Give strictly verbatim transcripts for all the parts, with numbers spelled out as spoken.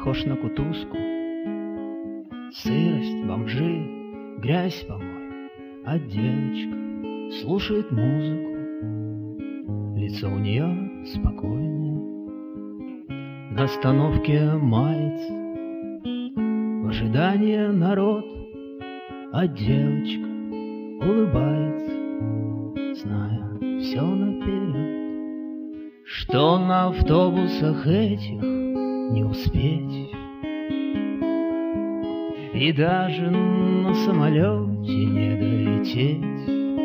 похож на кутузку. Сырость, бомжи, грязь, помой, а девочка слушает музыку. Лицо у нее спокойное, на остановке мается в ожидании народ, а девочка улыбается, зная все наперед, что на автобусах этих не успеть и даже на самолете не долететь.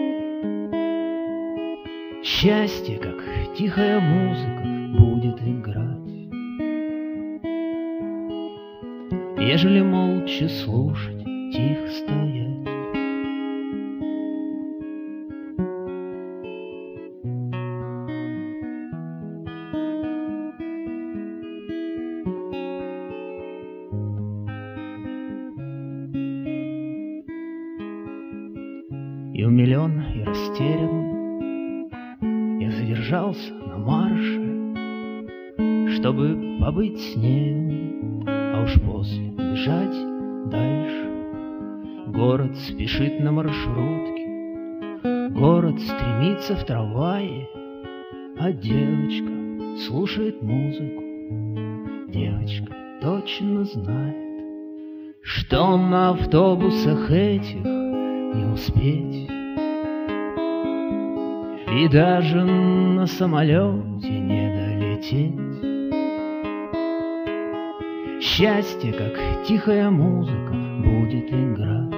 Счастье, как тихая музыка, будет играть, ежели молча слушать, тихо стоять. И умилен, и растерян я задержался на марше, чтобы побыть с нею, а уж после бежать дальше. Город спешит на маршрутке, город стремится в трамвае, а девочка слушает музыку. Девочка точно знает, что на автобусах этих не успеть и даже на самолете не долететь. Счастье, как тихая музыка, будет играть,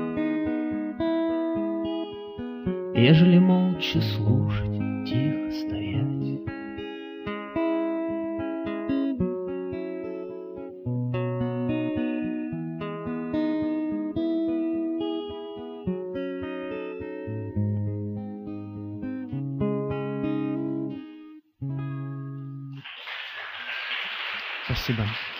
ежели молча слушать, тихо стоять. Спасибо.